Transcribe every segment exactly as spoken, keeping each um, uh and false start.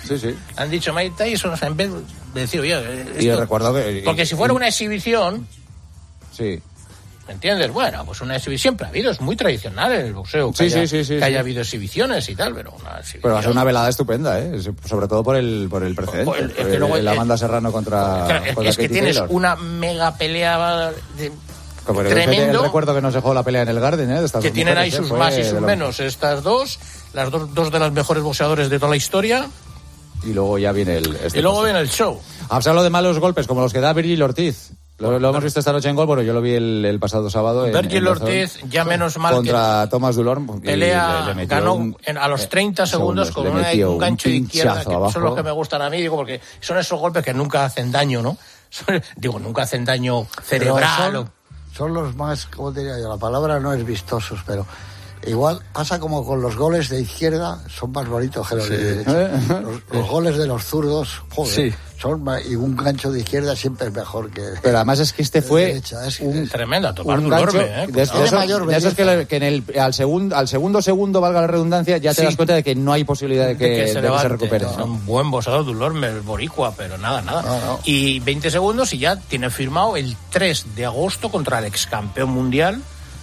Sí, sí. Han dicho Mike Tyson, o sea, en vez de decir, oye, esto, y recuerdo que... porque si fuera una exhibición... Sí. ¿Me entiendes? Bueno, pues una exhibición siempre ha habido, es muy tradicional en el boxeo que, sí, haya, sí, sí, sí, que sí. haya habido exhibiciones y tal, pero una exhibición... Pero va a ser una velada estupenda, ¿eh? Sobre todo por el, por el precedente. Por el- es por que el, luego- el Amanda Serrano contra, Claro, es, contra es que Katie tienes Taylor. una mega pelea de, Como el, tremendo, el recuerdo que nos dejó la pelea en el Garden, ¿eh? De estas que dos tienen ahí mujeres, sus ¿eh? más y Fue sus de lo- menos, estas dos, las dos, dos de las mejores boxeadores de toda la historia, Y luego ya viene el... Este y luego paso. viene el show. Has hablado de malos golpes, como los que da Virgil Ortiz. Lo, lo hemos visto esta noche en gol, bueno, yo lo vi el, el pasado sábado. En, Virgil en Dazón, Ortiz, ya menos mal contra que Thomas Dulorme. y pelea, le- le metió ganó un- en- a los treinta eh, segundos, con le una- metió un gancho de izquierda, pinchazo que abajo. son los que me gustan a mí, digo, porque son esos golpes que nunca hacen daño, ¿no? Son- digo, nunca hacen daño cerebral. Pero Son, son los más, ¿cómo te diría yo? La palabra no es vistosos, pero igual pasa como con los goles de izquierda, son más bonitos que los de derecha. Los, los goles de los zurdos, joder, Sí. son más, y un gancho de izquierda siempre es mejor que... Pero además es que este fue derecha, es- un, es- Tremenda, tomar un un gancho Dulorme, ¿eh? de, de Tiene esos, mayor de esos que, belleza. le- que en el, al, segundo, al segundo segundo, valga la redundancia, ya te Sí. das cuenta de que no hay posibilidad de que, de que de se que se levante. recupere. No, ¿no? un buen boxeador, Dulorme, el boricua, pero nada, nada. No, no. Y veinte segundos y ya tiene firmado el tres de agosto contra el ex campeón mundial,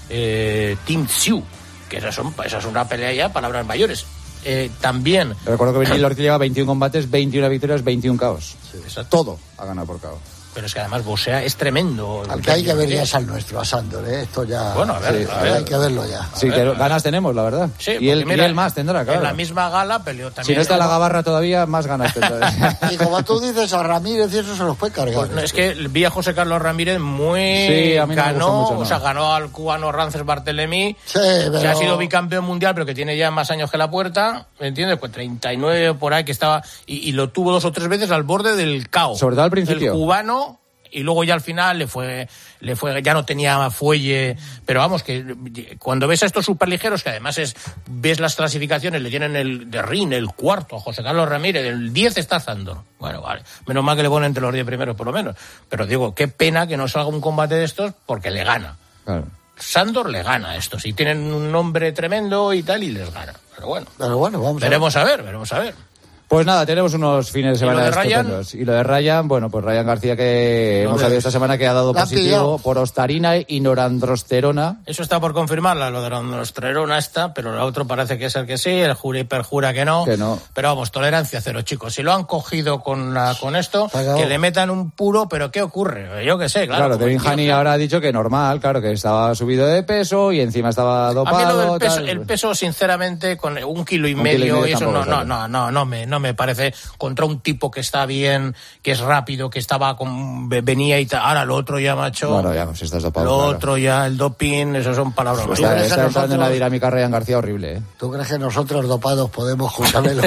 eh, Tim Tszyu, que esa, son, esa es una pelea ya, palabras mayores. Eh, también... Recuerdo que Virgil Ortiz lleva veintiún combates, veintiuna victorias, veintiún caos. Exacto. Todo ha ganado por caos. Pero es que además boxea es tremendo. Al que hay que ver ya es al nuestro, a Sandor, ¿eh? Esto ya... Bueno, a ver, Sí, a ver. Hay que verlo ya. Sí, ver, que ganas tenemos, la verdad. Sí, y, él, porque mira, y él más tendrá, claro. En la misma gala peleó también... Si no está la gabarra todavía, más ganas tendrá. Y como tú dices, a Ramírez y eso se los puede cargar. Pues no, es que vi a José Carlos Ramírez muy... Sí, a mí no me ganó, gustó mucho, ¿no? o sea, ganó al cubano Rances Barthelemy, Sí, pero... que ha sido bicampeón mundial, pero que tiene ya más años que la puerta, ¿me entiendes? Pues treinta y nueve por ahí, que estaba... Y, y lo tuvo dos o tres veces al borde del caos. Sobre todo al principio. El cubano... Y luego ya al final le fue, le fue, ya no tenía fuelle, pero vamos, que cuando ves a estos superligeros, que además es, ves las clasificaciones, le tienen el de Rin, el cuarto, José Carlos Ramírez, el diez está Sandor. Bueno, vale, menos mal que le ponen entre los diez primeros por lo menos. Pero digo, qué pena que no salga un combate de estos porque le gana. Claro. Sandor le gana a estos, y tienen un nombre tremendo y tal, y les gana. Pero bueno, Pero bueno, vamos a ver. veremos a ver, veremos a ver. Pues nada, tenemos unos fines de semana ¿Y lo de Ryan? estupendos. Y lo de Ryan, bueno, pues Ryan García, que No hemos ves. sabido esta semana que ha dado La han positivo pillado. por ostarina y norandrosterona. Eso está por confirmarla, lo de la nostrerona está, pero el otro parece que es el que sí, el jura y perjura que no. Que no. Pero vamos, tolerancia cero, chicos. Si lo han cogido con la, con esto, Se acabó. que le metan un puro, pero ¿qué ocurre? Yo qué sé, claro. Claro, como Devin el tío- Haney ahora ha dicho que normal, claro, que estaba subido de peso y encima estaba A mí dopado. lo del peso, tal. el peso, sinceramente, con un kilo y Un medio, kilo y medio y eso no, tampoco, no, claro. no, no, no me, no me parece contra un tipo que está bien, que es rápido, que estaba con, venía y tal. Ahora lo otro ya, macho. Bueno, ya, pues estás dopado. Lo claro. otro ya, el doping, eso son palabras Está, mayores. está entrando en una nosotros- dinámica Ryan García horrible, ¿eh? ¿Tú crees que nosotros dopados podemos juntarlo?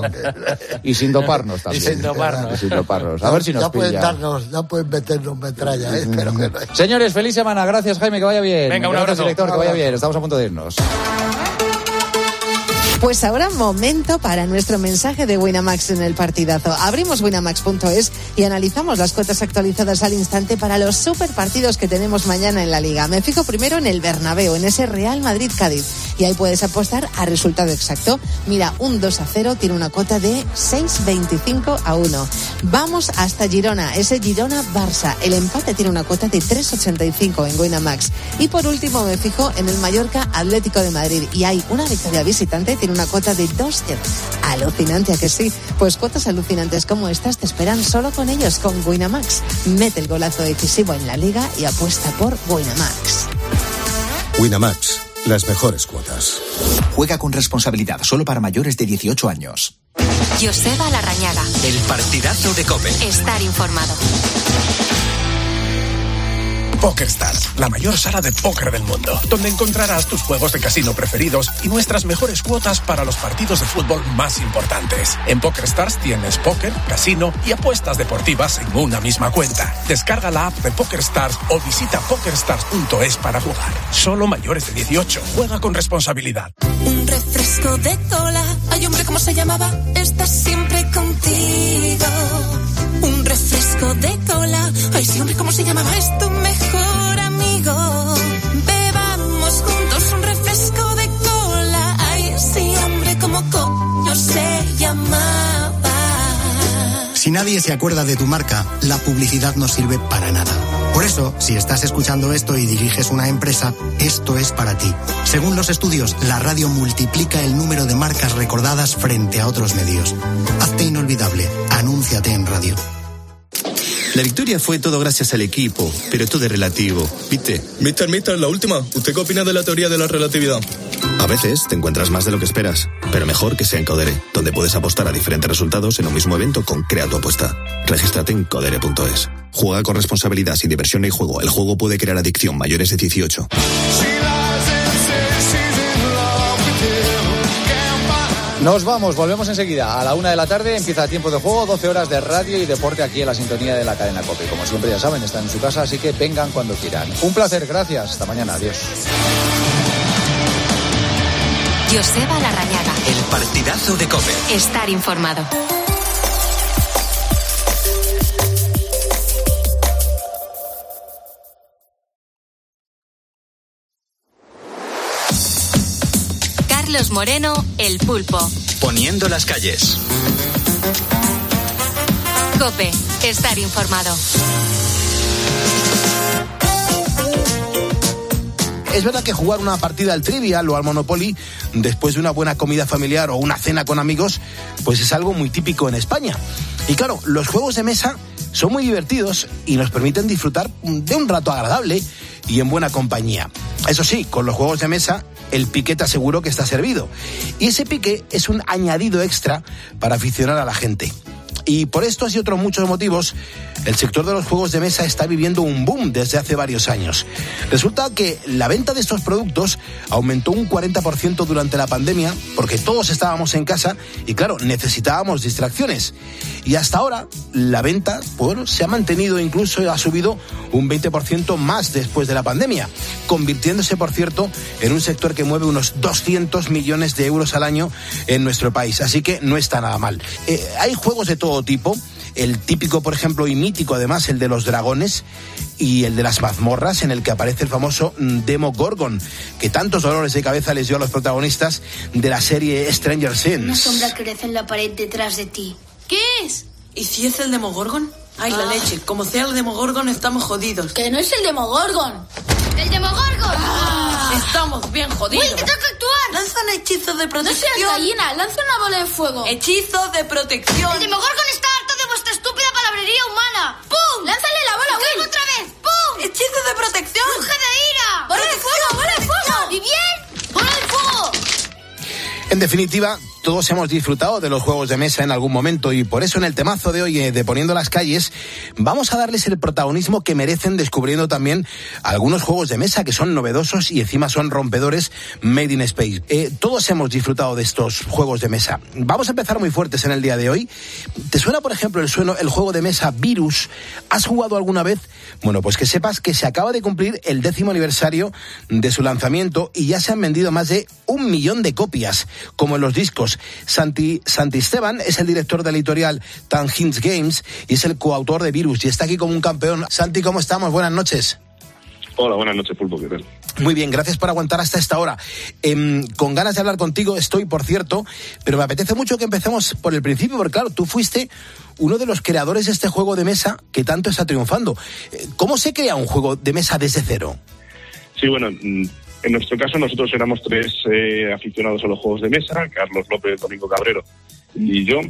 Y sin doparnos también. Y sin doparnos. Y sin doparnos. A ver si nos ya pueden pilla. darnos, ya pueden meternos metralla, ¿eh? Pero que no. Señores, feliz semana. Gracias, Jaime, que vaya bien. Venga, un Gracias, abrazo. director, que Un vaya abrazo. bien. Estamos a punto de irnos. Pues ahora momento para nuestro mensaje de Winamax en el partidazo. Abrimos winamax punto es y analizamos las cuotas actualizadas al instante para los super partidos que tenemos mañana en la Liga. Me fijo primero en el Bernabéu, en ese Real Madrid-Cádiz. Y ahí puedes apostar a resultado exacto. Mira, un dos a cero tiene una cuota de seis veinticinco a uno. Vamos hasta Girona, ese Girona-Barça. El empate tiene una cuota de tres ochenta y cinco en Winamax. Y por último me fijo en el Mallorca-Atlético de Madrid. Y hay una victoria visitante, tiene una cuota de dos cero. Alucinante, ¿a que sí? Pues cuotas alucinantes como estas te esperan solo con ellos, con Winamax. Mete el golazo decisivo en la Liga y apuesta por Winamax. Winamax, las mejores cuotas. Juega con responsabilidad, solo para mayores de dieciocho años. Joseba Larrañaga. El partidazo de COPE. Estar informado. PokerStars, la mayor sala de póker del mundo, donde encontrarás tus juegos de casino preferidos y nuestras mejores cuotas para los partidos de fútbol más importantes. En PokerStars tienes póker, casino y apuestas deportivas en una misma cuenta. Descarga la app de PokerStars o visita pokerstars punto es para jugar. Solo mayores de dieciocho. Juega con responsabilidad. Un refresco de cola. Ay, hombre, ¿cómo se llamaba? Está siempre contigo. Un refresco de cola. Ay, sí, hombre, ¿cómo se llamaba? Es tu mejor amigo. Bebamos juntos un refresco de cola. Ay, sí, hombre, ¿cómo coño se llamaba? Si nadie se acuerda de tu marca, la publicidad no sirve para nada. Por eso, si estás escuchando esto y diriges una empresa, esto es para ti. Según los estudios, la radio multiplica el número de marcas recordadas frente a otros medios. Hazte inolvidable. Anúnciate en radio. La victoria fue todo gracias al equipo, pero todo es relativo, ¿viste? Mister, mister, la última. ¿Usted qué opina de la teoría de la relatividad? A veces te encuentras más de lo que esperas, pero mejor que sea en Codere, donde puedes apostar a diferentes resultados en un mismo evento con Crea tu apuesta. Regístrate en codere punto es. Juega con responsabilidad, sin diversión ni juego. El juego puede crear adicción. Mayores de dieciocho. Nos vamos, volvemos enseguida. A la una de la tarde empieza Tiempo de Juego, doce horas de radio y deporte aquí en la sintonía de la cadena COPE. Como siempre, ya saben, están en su casa, así que vengan cuando quieran. Un placer, gracias. Hasta mañana, adiós. Joseba Larrañaga. El partidazo de COPE. Estar informado. Carlos Moreno, El Pulpo. Poniendo las calles. COPE, estar informado. Es verdad que jugar una partida al Trivial o al Monopoly después de una buena comida familiar o una cena con amigos, pues es algo muy típico en España. Y claro, los juegos de mesa son muy divertidos y nos permiten disfrutar de un rato agradable y en buena compañía. Eso sí, con los juegos de mesa, el piqué te aseguro que está servido. Y ese piqué es un añadido extra para aficionar a la gente. Y por estos y otros muchos motivos, el sector de los juegos de mesa está viviendo un boom desde hace varios años. Resulta que la venta de estos productos aumentó un cuarenta por ciento durante la pandemia porque todos estábamos en casa y, claro, necesitábamos distracciones. Y hasta ahora la venta, bueno, se ha mantenido, incluso ha subido un veinte por ciento más después de la pandemia, convirtiéndose, por cierto, en un sector que mueve unos doscientos millones de euros al año en nuestro país. Así que no está nada mal. Eh, hay juegos de todo tipo. El típico, por ejemplo, y mítico además, el de los dragones y el de las mazmorras, en el que aparece el famoso Demogorgon, que tantos dolores de cabeza les dio a los protagonistas de la serie Stranger Things. Una sombra crece en la pared detrás de ti. ¿Qué es? ¿Y si es el Demogorgon? Ay, ah. la leche. Como sea el Demogorgon, estamos jodidos. ¡Que no es el Demogorgon! ¡El Demogorgon! Ah, estamos bien jodidos. ¡Uy, que tengo que actuar! Lanza un hechizo de protección. No seas gallina, lanza una bola de fuego. Hechizo de protección. El Demogorgon está harto de vuestra estúpida palabrería humana. ¡Pum! ¡Lánzale la bola, Will! ¡Otra vez! ¡Pum! Hechizo de protección. ¡Ruge de ira! ¡Bola de fuego! ¡Bola de fuego! ¿Y bien? ¡Bola de fuego! En definitiva, todos hemos disfrutado de los juegos de mesa en algún momento y por eso en el temazo de hoy de Poniendo las Calles vamos a darles el protagonismo que merecen, descubriendo también algunos juegos de mesa que son novedosos y encima son rompedores, made in Space. Eh, todos hemos disfrutado de estos juegos de mesa. Vamos a empezar muy fuertes en el día de hoy. ¿Te suena, por ejemplo, el, sueno, el juego de mesa Virus? ¿Has jugado alguna vez? Bueno, pues que sepas que se acaba de cumplir el décimo aniversario de su lanzamiento y ya se han vendido más de un millón de copias, como en los discos. Santi, Santi Esteban es el director de la editorial Tangents Games y es el coautor de Virus y está aquí como un campeón. Santi, ¿cómo estamos? Buenas noches. Hola, buenas noches, Pulpo. ¿Qué tal? Muy bien, gracias por aguantar hasta esta hora. Eh, con ganas de hablar contigo estoy, por cierto, pero me apetece mucho que empecemos por el principio, porque claro, tú fuiste uno de los creadores de este juego de mesa que tanto está triunfando. ¿Cómo se crea un juego de mesa desde cero? Sí, bueno, en nuestro caso nosotros éramos tres eh, aficionados a los juegos de mesa, Carlos López, Domingo Cabrero y yo,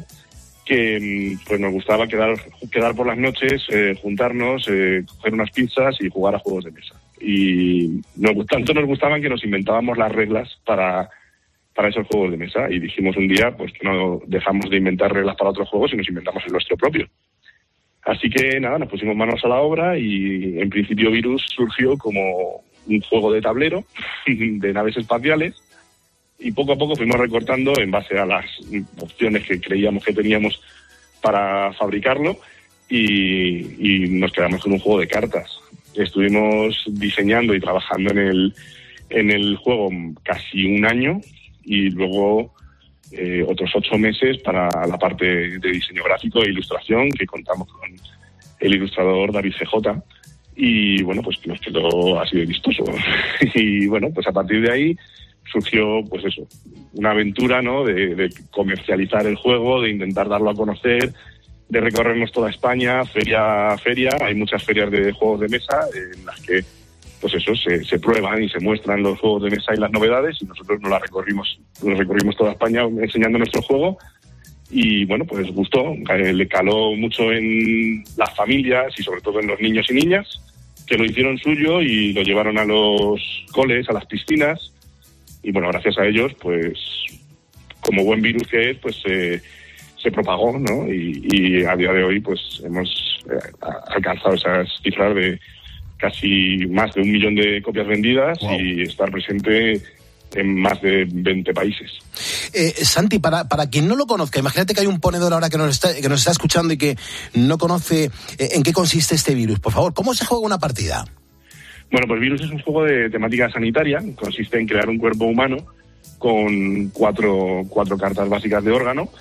que pues nos gustaba quedar quedar por las noches, eh, juntarnos, eh, coger unas pizzas y jugar a juegos de mesa. Y nos, tanto nos gustaban que nos inventábamos las reglas para, para esos juegos de mesa y dijimos un día pues que no dejamos de inventar reglas para otros juegos y nos inventamos el nuestro propio. Así que nada, nos pusimos manos a la obra y en principio Virus surgió como un juego de tablero de naves espaciales y poco a poco fuimos recortando en base a las opciones que creíamos que teníamos para fabricarlo y, y nos quedamos con un juego de cartas. Estuvimos diseñando y trabajando en el en el juego casi un año y luego eh, otros ocho meses para la parte de diseño gráfico e ilustración, que contamos con el ilustrador David C J. Y bueno, pues nos quedó así de vistoso. Y bueno, pues a partir de ahí surgió, pues eso, una aventura, ¿no? De, de comercializar el juego, de intentar darlo a conocer de recorrernos toda España, feria a feria. Hay muchas ferias de juegos de mesa en las que, pues eso, se, se prueban y se muestran los juegos de mesa y las novedades, y nosotros nos las recorrimos, nos recorrimos toda España enseñando nuestro juego. Y bueno, pues gustó, eh, le caló mucho en las familias y sobre todo en los niños y niñas, que lo hicieron suyo y lo llevaron a los coles, a las piscinas. Y bueno, gracias a ellos, pues como buen virus que es, pues eh, se propagó, ¿no? Y, y a día de hoy, pues hemos eh, alcanzado esas cifras de casi más de un millón de copias vendidas. Wow. Y estar presente en más de veinte países. Eh, Santi, para, para quien no lo conozca, imagínate que hay un ponedor ahora que nos está, que nos está escuchando y que no conoce eh, en qué consiste este virus. Por favor, ¿cómo se juega una partida? Bueno, pues Virus es un juego de temática sanitaria. Consiste en crear un cuerpo humano con cuatro, cuatro cartas básicas de órgano.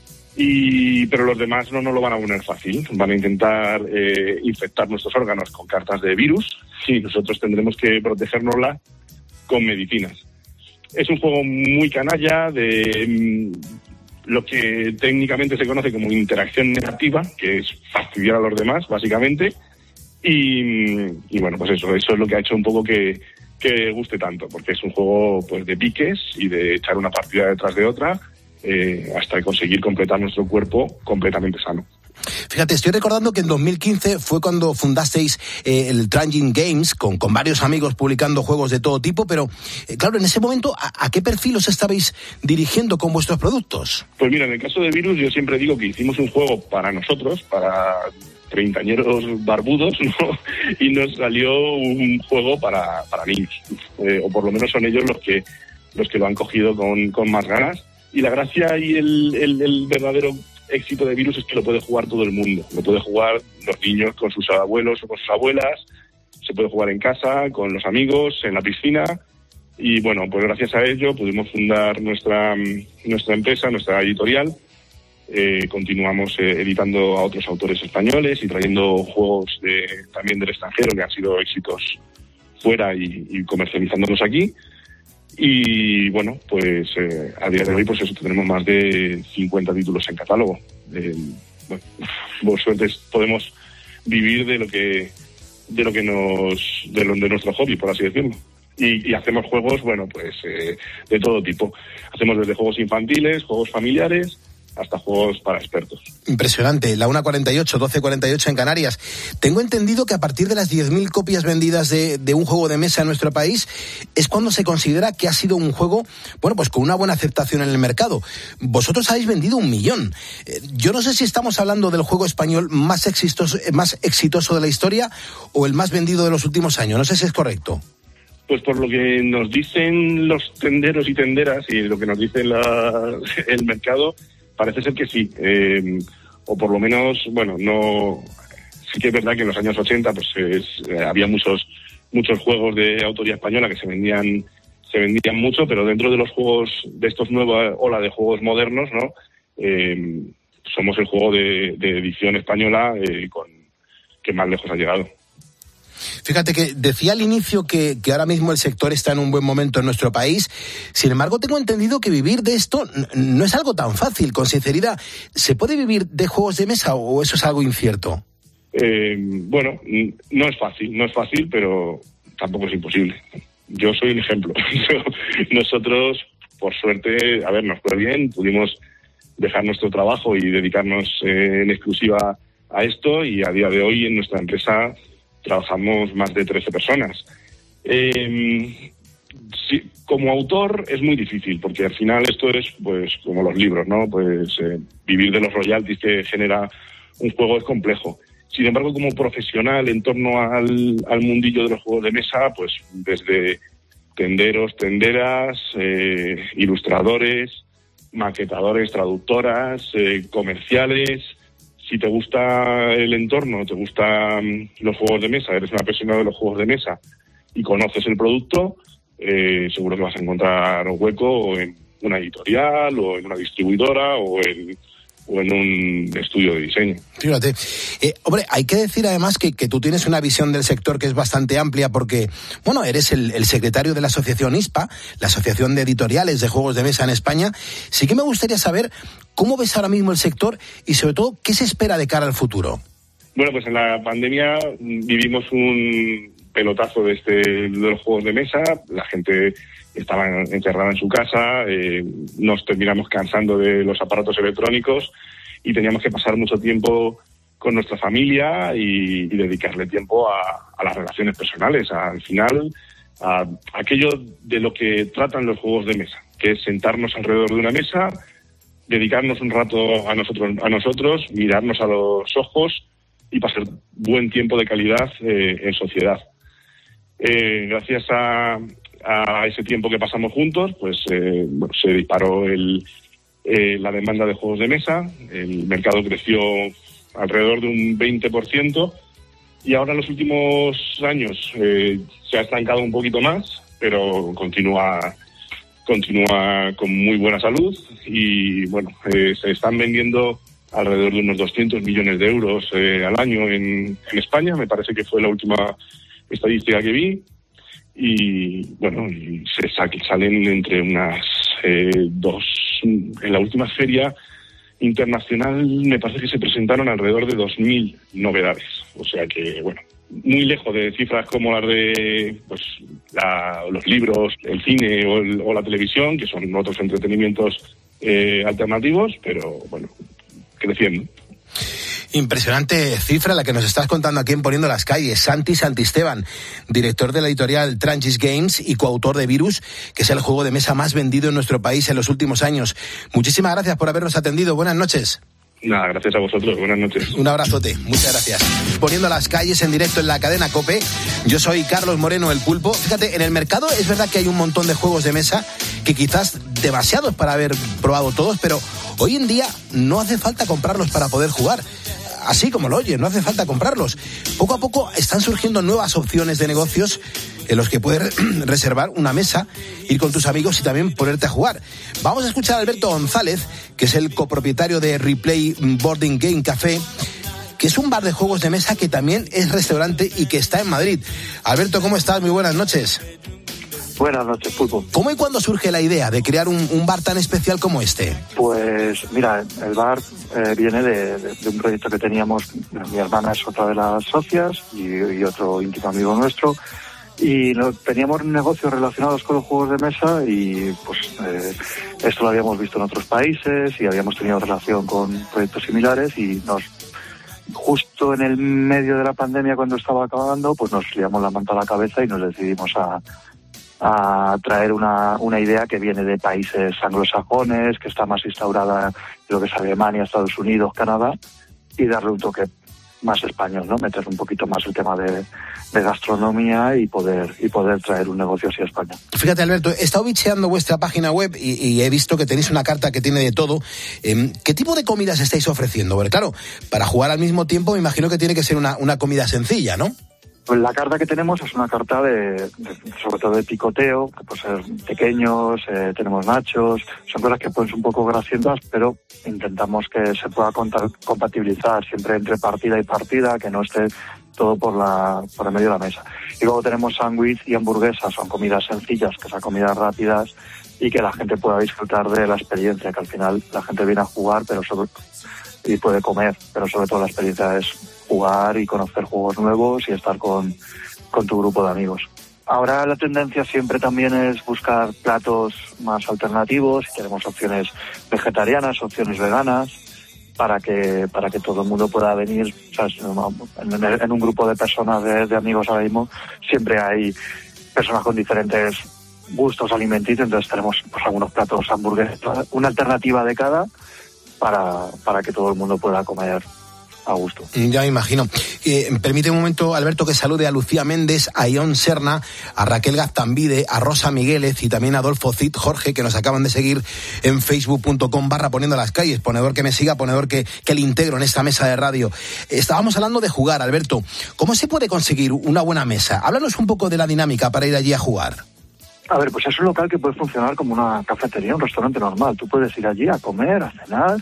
Y, pero los demás no nos lo van a poner fácil. Van a intentar eh, infectar nuestros órganos con cartas de virus y nosotros tendremos que protegérnosla con medicinas. Es un juego muy canalla de mm, lo que técnicamente se conoce como interacción negativa, que es fastidiar a los demás, básicamente. Y, y bueno, pues eso, eso es lo que ha hecho un poco que, que guste tanto, porque es un juego pues de piques y de echar una partida detrás de otra, Eh, hasta conseguir completar nuestro cuerpo completamente sano. Fíjate, estoy recordando que en dos mil quince fue cuando fundasteis eh, el Transgene Games con, con varios amigos publicando juegos de todo tipo, pero eh, claro, en ese momento, ¿a, ¿a qué perfil os estabais dirigiendo con vuestros productos? Pues mira, en el caso de Virus yo siempre digo que hicimos un juego para nosotros, para treintañeros barbudos, ¿no? Y nos salió un juego para, para niños, eh, o por lo menos son ellos los que, los que lo han cogido con, con más ganas. Y la gracia y el, el, el verdadero éxito de Virus es que lo puede jugar todo el mundo. Lo puede jugar los niños con sus abuelos o con sus abuelas, se puede jugar en casa, con los amigos, en la piscina. Y bueno, pues gracias a ello pudimos fundar nuestra, nuestra empresa, nuestra editorial. Eh, continuamos eh, editando a otros autores españoles y trayendo juegos de, también del extranjero que han sido éxitos fuera y, y comercializándolos aquí. Y bueno, pues eh, a día de hoy pues eso, tenemos más de cincuenta títulos en catálogo. Eh, bueno, por suerte podemos vivir de lo que de lo que nos de, lo, de nuestro hobby, por así decirlo. Y, y hacemos juegos, bueno, pues eh, de todo tipo. Hacemos desde juegos infantiles, juegos familiares, hasta juegos para expertos. Impresionante, la una cuarenta y ocho, doce cuarenta y ocho en Canarias. Tengo entendido que a partir de las diez mil copias vendidas de, de un juego de mesa en nuestro país es cuando se considera que ha sido un juego, bueno, pues con una buena aceptación en el mercado. Vosotros habéis vendido un millón. Eh, yo no sé si estamos hablando del juego español más exitoso, más exitoso de la historia o el más vendido de los últimos años. No sé si es correcto. Pues por lo que nos dicen los tenderos y tenderas y lo que nos dice la, el mercado, parece ser que sí, eh, o por lo menos, bueno, no. Sí que es verdad que en los años ochenta pues es, eh, había muchos muchos juegos de autoría española que se vendían se vendían mucho, pero dentro de los juegos de estos nuevos ola de juegos modernos, ¿no? Eh, somos el juego de, de edición española eh, con que más lejos ha llegado. Fíjate que decía al inicio que, que ahora mismo el sector está en un buen momento en nuestro país. Sin embargo, tengo entendido que vivir de esto no es algo tan fácil. Con sinceridad, ¿se puede vivir de juegos de mesa o eso es algo incierto? Eh, bueno, no es fácil, no es fácil, pero tampoco es imposible. Yo soy el ejemplo. Nosotros, por suerte, a ver, nos fue bien, pudimos dejar nuestro trabajo y dedicarnos eh, en exclusiva a esto, y a día de hoy en nuestra empresa trabajamos más de trece personas. Eh, sí, como autor es muy difícil, porque al final esto es pues como los libros, ¿no? Pues eh, vivir de los royalties que genera un juego es complejo. Sin embargo, como profesional en torno al, al mundillo de los juegos de mesa, pues desde tenderos, tenderas, eh, ilustradores, maquetadores, traductoras, eh, comerciales. Si te gusta el entorno, te gustan los juegos de mesa, eres una persona de los juegos de mesa y conoces el producto, eh, seguro que vas a encontrar un hueco en una editorial o en una distribuidora o en, o en un estudio de diseño. Fíjate. Eh, hombre, hay que decir además que, que tú tienes una visión del sector que es bastante amplia porque, bueno, eres el, el secretario de la asociación I S P A, la Asociación de Editoriales de Juegos de Mesa en España. Sí que me gustaría saber ¿Cómo ves ahora mismo el sector y, sobre todo, qué se espera de cara al futuro? Bueno, pues en la pandemia vivimos un pelotazo de, este, de los juegos de mesa. La gente estaba encerrada en su casa, eh, nos terminamos cansando de los aparatos electrónicos y teníamos que pasar mucho tiempo con nuestra familia y, y dedicarle tiempo a, a las relaciones personales, a, al final a, a aquello de lo que tratan los juegos de mesa, que es sentarnos alrededor de una mesa, dedicarnos un rato a nosotros, a nosotros, mirarnos a los ojos y pasar buen tiempo de calidad eh, en sociedad. Eh, gracias a, a ese tiempo que pasamos juntos, pues eh, bueno, se disparó el, eh, la demanda de juegos de mesa, el mercado creció alrededor de un veinte por ciento y ahora en los últimos años eh, se ha estancado un poquito más, pero continúa continúa con muy buena salud y bueno, eh, se están vendiendo alrededor de unos doscientos millones de euros eh, al año en, en España, me parece que fue la última estadística que vi, y bueno, y se salen entre unas eh, dos, en la última feria internacional me parece que se presentaron alrededor de dos mil novedades, o sea que bueno, muy lejos de cifras como las de pues la, los libros, el cine o, el, o la televisión, que son otros entretenimientos eh, alternativos, pero bueno, creciendo. Impresionante cifra la que nos estás contando aquí en Poniendo las Calles. Santi Santisteban, director de la editorial Tranchis Games y coautor de Virus, que es el juego de mesa más vendido en nuestro país en los últimos años. Muchísimas gracias por habernos atendido. Buenas noches. Nada, gracias a vosotros. Buenas noches. Un abrazote. Muchas gracias. Poniendo las Calles en directo en la cadena COPE. Yo soy Carlos Moreno, el Pulpo. Fíjate, en el mercado es verdad que hay un montón de juegos de mesa que quizás demasiados para haber probado todos, pero hoy en día no hace falta comprarlos para poder jugar. Así como lo oye, no hace falta comprarlos. Poco a poco están surgiendo nuevas opciones de negocios en los que puedes reservar una mesa, ir con tus amigos y también ponerte a jugar. Vamos a escuchar a Alberto González, que es el copropietario de Replay Boarding Game Café, que es un bar de juegos de mesa que también es restaurante y que está en Madrid. Alberto, ¿cómo estás? Muy buenas noches. Buenas noches, Pulpo. ¿Cómo y cuándo surge la idea de crear un, un bar tan especial como este? Pues mira, el bar eh, viene de, de, de un proyecto que teníamos. Mi hermana es otra de las socias y, y otro íntimo amigo nuestro. Y no, teníamos negocios relacionados con los juegos de mesa y pues eh, esto lo habíamos visto en otros países y habíamos tenido relación con proyectos similares y nos... Justo en el medio de la pandemia, cuando estaba acabando, pues nos liamos la manta a la cabeza y nos decidimos a... a traer una, una idea que viene de países anglosajones, que está más instaurada en lo que es Alemania, Estados Unidos, Canadá, y darle un toque más español, ¿no? Meter un poquito más el tema de, de gastronomía y poder y poder traer un negocio así a España. Fíjate, Alberto, he estado bicheando vuestra página web y, y he visto que tenéis una carta que tiene de todo. Eh, ¿Qué tipo de comidas estáis ofreciendo? Porque claro, para jugar al mismo tiempo me imagino que tiene que ser una, una comida sencilla, ¿no? Pues la carta que tenemos es una carta de, de sobre todo de picoteo, que puede ser pequeños, eh, tenemos nachos, son cosas que pueden ser un poco grasientas, pero intentamos que se pueda contar, compatibilizar siempre entre partida y partida, que no esté todo por la por el medio de la mesa. Y luego tenemos sándwich y hamburguesas, son comidas sencillas, que son comidas rápidas y que la gente pueda disfrutar de la experiencia, que al final la gente viene a jugar pero sobre, y puede comer, pero sobre todo la experiencia es jugar y conocer juegos nuevos y estar con, con tu grupo de amigos. Ahora la tendencia siempre también es buscar platos más alternativos, tenemos opciones vegetarianas, opciones veganas, para que para que todo el mundo pueda venir, ¿sabes? En, en un grupo de personas, de, de amigos ahora mismo, siempre hay personas con diferentes gustos alimenticios, entonces tenemos pues algunos platos hamburguesas, una alternativa de cada para, para que todo el mundo pueda comer a gusto. Ya me imagino. Eh, permite un momento, Alberto, que salude a Lucía Méndez, a Ion Serna, a Raquel Gaztambide, a Rosa Miguélez y también a Adolfo Cid Jorge, que nos acaban de seguir en facebook.com barra Poniendo las Calles. Ponedor que me siga, ponedor que, que le integro en esta mesa de radio. Estábamos hablando de jugar, Alberto. ¿Cómo se puede conseguir una buena mesa? Háblanos un poco de la dinámica para ir allí a jugar. A ver, pues es un local que puede funcionar como una cafetería, un restaurante normal. Tú puedes ir allí a comer, a cenar,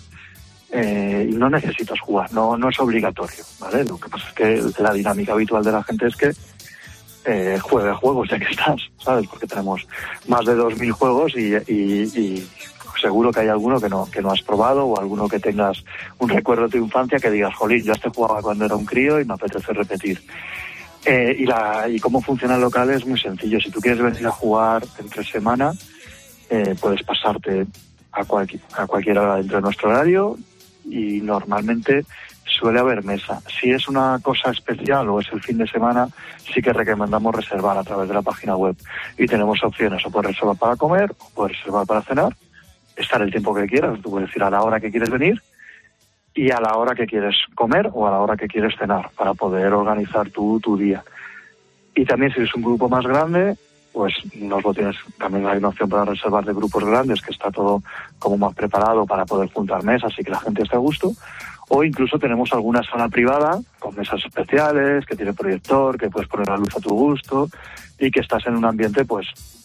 Eh, y no necesitas jugar, no no es obligatorio, ¿vale? Lo que pasa es que la dinámica habitual de la gente es que eh, juegue juegos ya que estás, ¿sabes? Porque tenemos más de dos mil juegos y, y, y pues seguro que hay alguno que no que no has probado, o alguno que tengas un recuerdo de tu infancia que digas, jolín, yo este jugaba cuando era un crío y me apetece repetir. Eh, y, la, y cómo funciona el local es muy sencillo. Si tú quieres venir a jugar entre semana, eh, puedes pasarte a, cualqui, a cualquier hora dentro de nuestro horario, y normalmente suele haber mesa. Si es una cosa especial o es el fin de semana, sí que recomendamos reservar a través de la página web. Y tenemos opciones, o puedes reservar para comer, o puedes reservar para cenar, estar el tiempo que quieras. Tú puedes decir a la hora que quieres venir y a la hora que quieres comer o a la hora que quieres cenar, para poder organizar tu, tu día. Y también si eres un grupo más grande, pues nos lo tienes. También hay una opción para reservar de grupos grandes, que está todo como más preparado para poder juntar mesas y que la gente esté a gusto. O incluso tenemos alguna sala privada con mesas especiales, que tiene proyector, que puedes poner la luz a tu gusto y que estás en un ambiente pues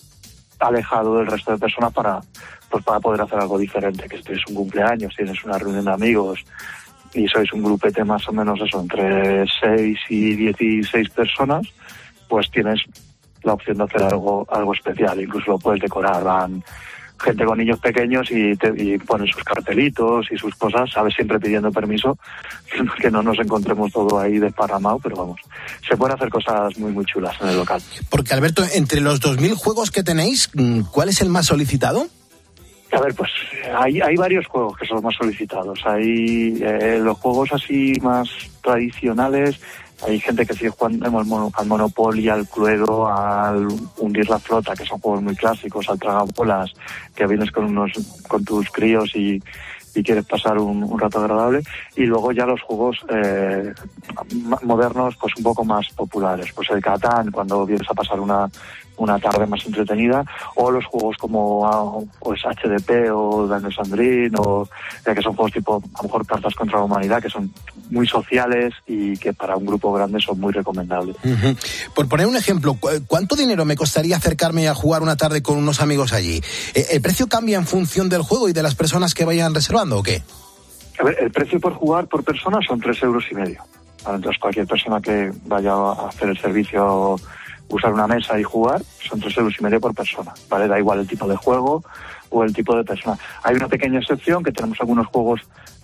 alejado del resto de personas para pues para poder hacer algo diferente. Que si tienes un cumpleaños, tienes una reunión de amigos y sois un grupete más o menos eso, entre seis y dieciséis personas, pues tienes la opción de hacer algo algo especial. Incluso lo puedes decorar. Van gente con niños pequeños y, te, y ponen sus cartelitos y sus cosas, sabes, siempre pidiendo permiso, que no nos encontremos todo ahí desparramado, pero vamos, se pueden hacer cosas muy, muy chulas en el local. Porque, Alberto, entre los dos mil juegos que tenéis, ¿cuál es el más solicitado? A ver, pues hay, hay varios juegos que son los más solicitados. Hay eh, los juegos así más tradicionales. Hay gente que sigue jugando al Monopoly, al Cluedo, al Hundir la Flota, que son juegos muy clásicos, al Tragabolas, que vienes con unos con tus críos y, y quieres pasar un, un rato agradable. Y luego ya los juegos eh, modernos, pues un poco más populares. Pues el Catán, cuando vienes a pasar una una tarde más entretenida, o los juegos como pues H D P o Dungeons and Dragons, o ya que son juegos tipo, a lo mejor, Cartas contra la Humanidad, que son muy sociales y que para un grupo grande son muy recomendables. Uh-huh. Por poner un ejemplo, ¿cuánto dinero me costaría acercarme a jugar una tarde con unos amigos allí? ¿El precio cambia en función del juego y de las personas que vayan reservando o qué? A ver, el precio por jugar por persona son tres euros y medio. Entonces cualquier persona que vaya a hacer el servicio, usar una mesa y jugar, son tres euros y medio por persona, ¿vale? Da igual el tipo de juego o el tipo de persona. Hay una pequeña excepción, que tenemos algunos juegos,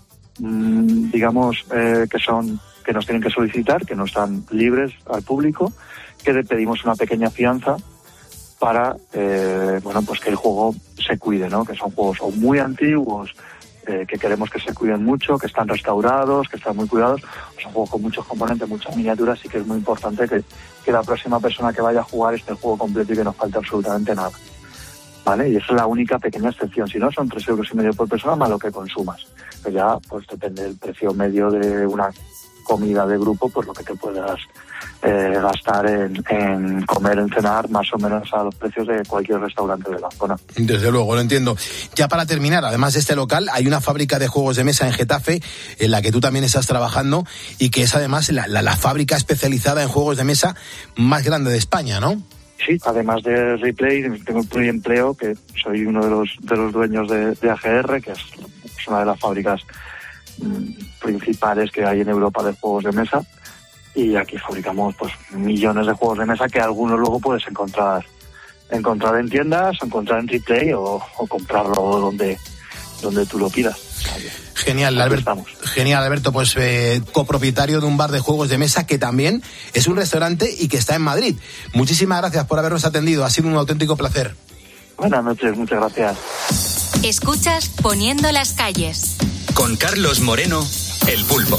mmm, digamos, eh, que son que nos tienen que solicitar, que no están libres al público, que le pedimos una pequeña fianza para, eh, bueno, pues que el juego se cuide, ¿no? Que son juegos o muy antiguos, Eh, que queremos que se cuiden mucho, que están restaurados, que están muy cuidados. Son juegos con muchos componentes, muchas miniaturas, y que es muy importante que, que la próxima persona que vaya a jugar esté el juego completo y que no falte absolutamente nada, ¿vale? Y esa es la única pequeña excepción. Si no, son tres euros y medio por persona más lo que consumas. Pero ya, pues depende del precio medio de una comida de grupo, pues lo que te puedas eh, gastar en, en comer, en cenar, más o menos a los precios de cualquier restaurante de la zona. Desde luego, lo entiendo. Ya para terminar, además de este local, hay una fábrica de juegos de mesa en Getafe, en la que tú también estás trabajando, y que es además la, la, la fábrica especializada en juegos de mesa más grande de España, ¿no? Sí, además de Replay, tengo un pluriempleo, que soy uno de los de los dueños de, de A G R, que es una de las fábricas mmm, principales que hay en Europa de juegos de mesa, y aquí fabricamos pues millones de juegos de mesa que algunos luego puedes encontrar encontrar en tiendas, o encontrar en Replay, o, o comprarlo donde donde tú lo pidas. Genial, Alberto. Genial, Alberto. Pues eh, copropietario de un bar de juegos de mesa que también es un restaurante y que está en Madrid. Muchísimas gracias por habernos atendido. Ha sido un auténtico placer. Buenas noches, muchas gracias. Escuchas Poniendo las calles. Con Carlos Moreno, El Pulpo.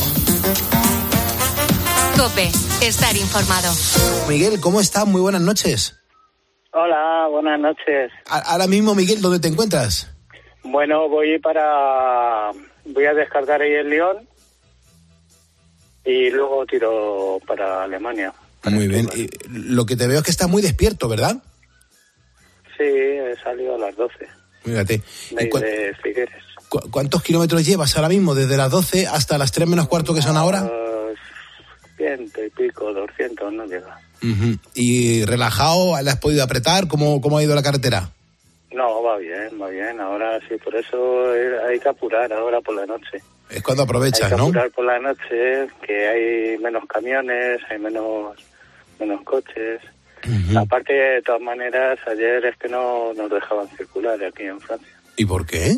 COPE, estar informado. Miguel, ¿cómo está? Muy buenas noches. Hola, buenas noches. Ahora mismo, Miguel, ¿dónde te encuentras? Bueno, voy para... Voy a descargar ahí el Lyon y luego tiro para Alemania. Muy bien. Y lo que te veo es que estás muy despierto, ¿verdad? Sí, he salido a las doce. Fíjate. De, cu- de Figueres. cu- ¿Cuántos kilómetros llevas ahora mismo? ¿Desde las doce hasta las tres menos cuarto que son ahora? Uh, ciento y pico, doscientos, no llega. Uh-huh. ¿Y relajado? ¿Le has podido apretar? ¿Cómo, cómo ha ido la carretera? No, va bien, va bien. Ahora sí, por eso hay que apurar ahora por la noche. Es cuando aprovechas, ¿no? Hay que ¿no? apurar por la noche, que hay menos camiones, hay menos menos coches. Uh-huh. Aparte, de todas maneras, ayer es que no nos dejaban circular aquí en Francia. ¿Y por qué?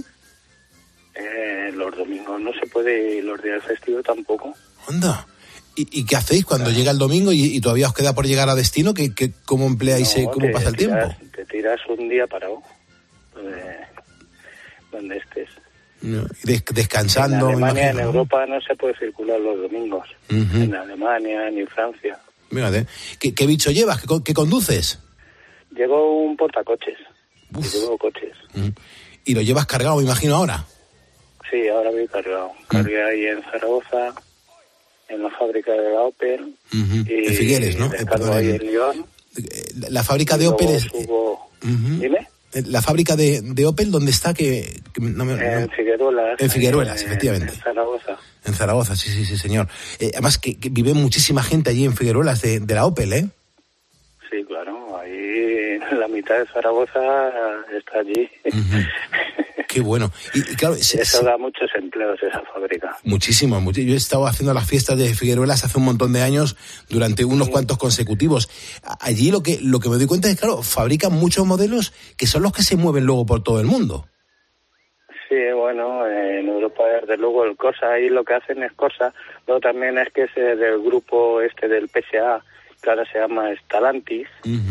Eh, los domingos no se puede y los días festivos tampoco. Anda. ¿Y, y qué hacéis cuando llega el domingo y, y todavía os queda por llegar a destino? ¿Qué, qué, ¿Cómo empleáis, No, cómo te pasa el tiras, tiempo? Te tiras un día parado, donde, donde estés. No, des- descansando, En me Alemania, imagino, en ¿no? Europa no se puede circular los domingos. Ujú. En Alemania ni en Francia. Fíjate. ¿Qué, ¿Qué bicho llevas? ¿Qué, co- qué conduces? Llevo un portacoches. Y llevo coches. Mm. Y lo llevas cargado, me imagino, ahora. Sí, ahora voy cargado. Cargué ahí en Zaragoza, en la fábrica de la Opel. Ujú. Y En Figueres, ¿no? Eh, descargo perdón, ahí en- en Lyon. La, la fábrica Y de luego Opel es... subo- Ujú. Dime. La fábrica de, de Opel, ¿dónde está? Que, que no me- En no- Figueruelas. En Figueruelas, en- efectivamente. En Zaragoza. En Zaragoza, sí, sí, sí, señor. Eh, además, que, que vive muchísima gente allí en Figueruelas de, de la Opel, ¿eh? Sí, claro. Ahí la mitad de Zaragoza está allí. Qué bueno. Y, y claro, se- Eso se- da muchos empleos, esa fábrica. muchísimo, mucho. Yo he estado haciendo las fiestas de Figueruelas hace un montón de años, durante unos cuantos consecutivos. A- Allí lo que, lo que me doy cuenta es, claro, fabrican muchos modelos que son los que se mueven luego por todo el mundo. Sí, bueno, en Europa desde luego el Corsa, ahí lo que hacen es Corsa. Luego también es que es eh, del grupo este del P S A, que ahora se llama Stellantis,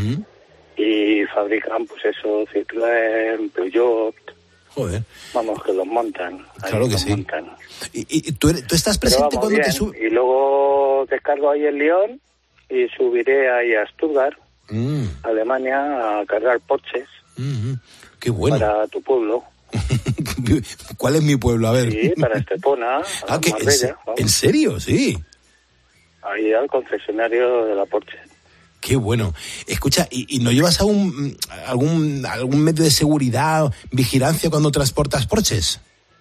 y fabrican pues eso, Citroën, Peugeot, Joder. vamos, que los montan. ahí Claro que los sí. montan. Y, y tú, eres- tú estás Pero presente vamos cuando bien, te subes. y luego descargo ahí en Lyon y subiré ahí a Stuttgart, Mm, Alemania, a cargar Porsches mm, mm. Qué bueno. para tu pueblo. ¿Cuál es mi pueblo? A ver. Sí, para Estepona, Ah, a ¿qué? ¿En, Marbella, se- vamos, ¿En serio? Sí. ahí al concesionario de la Porsche. Qué bueno. Escucha, ¿y, y no llevas algún, algún, algún medio de seguridad, vigilancia cuando transportas Porsches?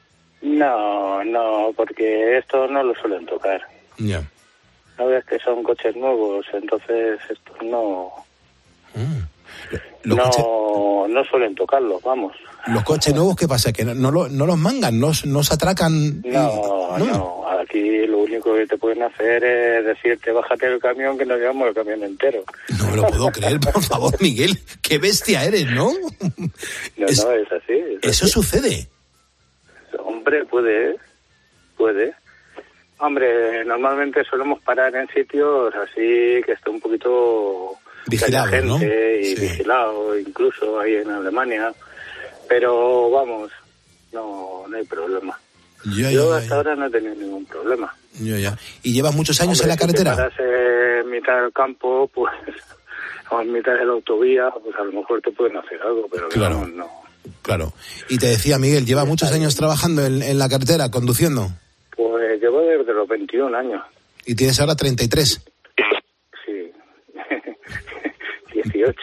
No, no, porque esto no lo suelen tocar. Ya. No ves que son coches nuevos, entonces estos no, Los, no, coches, no suelen tocarlos, vamos. los coches nuevos, ¿qué pasa? ¿Que no, no, lo- no los mangan? ¿No, no se atracan? y- No, no, aquí lo único que te pueden hacer es decirte bájate del camión que nos llevamos el camión entero. No me lo puedo creer, por favor, Miguel. Qué bestia eres, ¿no? No, Es- no, es así. es Eso así. sucede. Hombre, puede, puede. Hombre, normalmente solemos parar en sitios así que esté un poquito Vigilado, de ¿no? gente y Sí. vigilado, incluso ahí en Alemania. Pero vamos, no, no hay problema. Ya, Yo ya, hasta ya, ahora no he tenido ningún problema. ya, ya. ¿Y llevas muchos años Hombre, en la carretera? Si te paras en mitad del campo, pues, o en mitad de la autovía, pues a lo mejor te pueden hacer algo, pero Claro. vamos, no. Claro. Y te decía, Miguel, ¿lleva muchos años trabajando en, en la carretera, conduciendo? Pues llevo desde los veintiún años. Y tienes ahora treinta y tres. Sí. dieciocho.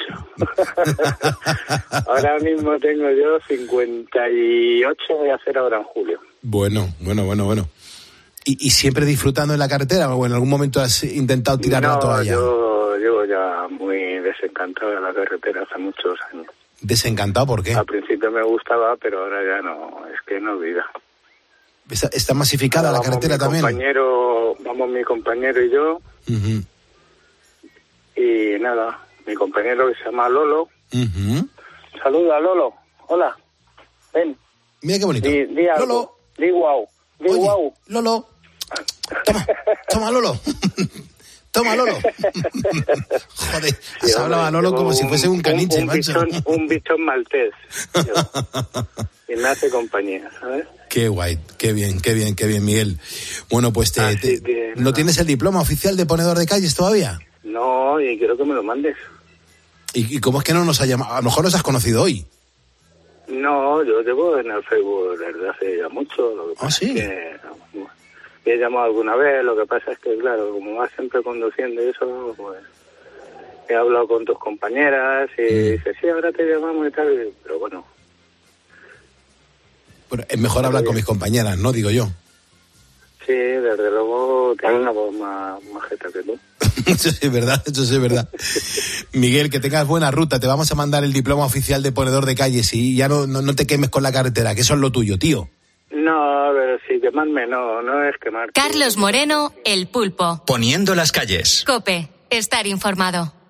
Ahora mismo tengo yo cincuenta y ocho, voy a hacer ahora en julio. Bueno, bueno, bueno, bueno. ¿Y, y siempre disfrutando en la carretera o en algún momento has intentado tirar la No, toalla? yo llevo ya muy desencantado de la carretera hace muchos años. Desencantado, ¿por qué? Al principio me gustaba, pero ahora ya no, es que no vida. ¿Está, está masificada la Vamos carretera mi también? Compañero, vamos mi compañero y yo, Ujú, y nada, mi compañero que se llama Lolo. ujú. Saluda, Lolo. Hola. Ven. Mira qué bonito. Di, di algo. Lolo. Di guau. Di Oye, guau. Lolo. Toma, toma, Lolo. Toma, Lolo. Joder, has Sí, hablado a hombre, Lolo llevo como si fuese un caniche, un macho. bichón, un bichón maltés. yo. Y me hace compañía, ¿sabes? Qué guay, qué bien, qué bien, qué bien, Miguel. Bueno, pues te, Así te- que, ¿no nada. tienes el diploma oficial de ponedor de calles todavía? No, y quiero que me lo mandes. ¿Y, y cómo es que no nos ha llamado? A lo mejor nos has conocido hoy. No, yo llevo en el Facebook desde hace ya mucho. Lo que pasa ¿Ah, sí? es que me he llamado alguna vez, lo que pasa es que, claro, como vas siempre conduciendo y eso, pues he hablado con tus compañeras y Mm. dices, sí, ahora te llamamos y tal, pero bueno, Bueno, es mejor hablar con mis compañeras, ¿no? Digo yo. sí, desde luego tiene una voz más majeta que tú. Eso sí es verdad, eso sí es verdad. Miguel, que tengas buena ruta. Te vamos a mandar el diploma oficial de ponedor de calles y ya no, no, no te quemes con la carretera, que eso es lo tuyo, tío. No, pero sí, quemarme no, no es quemar. Carlos Moreno, El Pulpo. Poniendo las calles. COPE. Estar informado.